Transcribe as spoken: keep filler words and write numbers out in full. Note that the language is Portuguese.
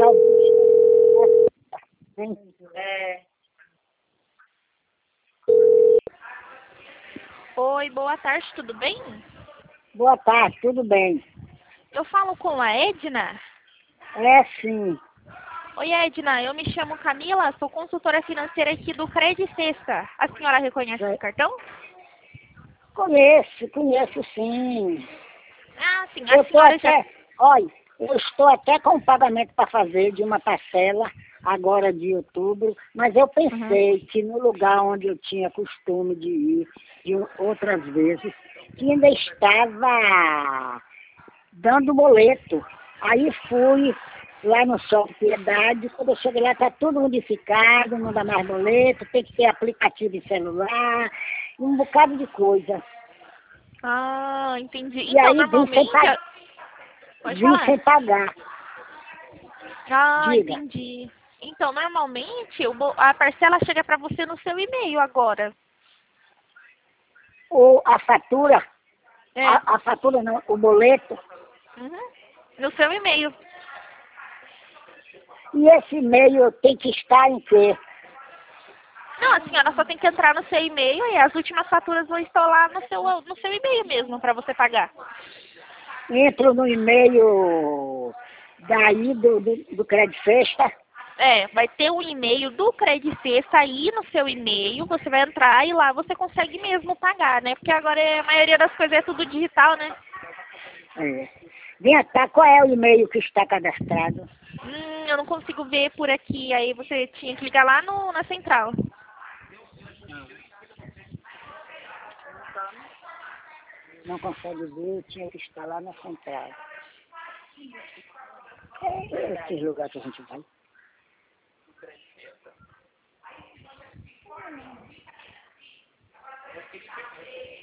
É. Oi, boa tarde, tudo bem? Boa tarde, tudo bem? Eu falo com a Edna. É sim. Oi, Edna, eu me chamo Camila, sou consultora financeira aqui do Credit Sexta. A senhora reconhece esse cartão? Conheço, conheço sim. Ah, sim, Eu a estou senhora já... até, olha, eu estou até com um pagamento para fazer de uma parcela agora de outubro, mas eu Uhum. pensei que no lugar onde eu tinha costume de ir de outras vezes, que ainda estava dando boleto. Aí fui lá no Shopping Piedade, quando eu cheguei lá está tudo modificado, não dá mais boleto, tem que ter aplicativo de celular, um bocado de coisa. Ah, entendi. E Então, aí vim sem, normalmente... pa- Pode vim falar. sem pagar. Ah, Diga, entendi. Então, normalmente, o bo- a parcela chega para você no seu e-mail agora. ou a fatura, É. a, a fatura não, o boleto, Uhum. No seu e-mail. e esse e-mail tem que estar em quê? Não, a senhora só tem que entrar no seu e-mail e as últimas faturas vão estar lá no seu, no seu e-mail mesmo, para você pagar. Entro no e-mail daí do, do, do Credit Sexta. É, vai ter um e-mail do Credit Sexta aí no seu e-mail, você vai entrar e lá você consegue mesmo pagar, né? Porque agora é, a maioria das coisas é tudo digital, né? É. Vem cá, qual é o e-mail que está cadastrado? Hum, eu não consigo ver por aqui, aí você tinha que ligar lá no, na central. Não consegue ver, tinha que estar lá na central. É esse lugar que a gente vai.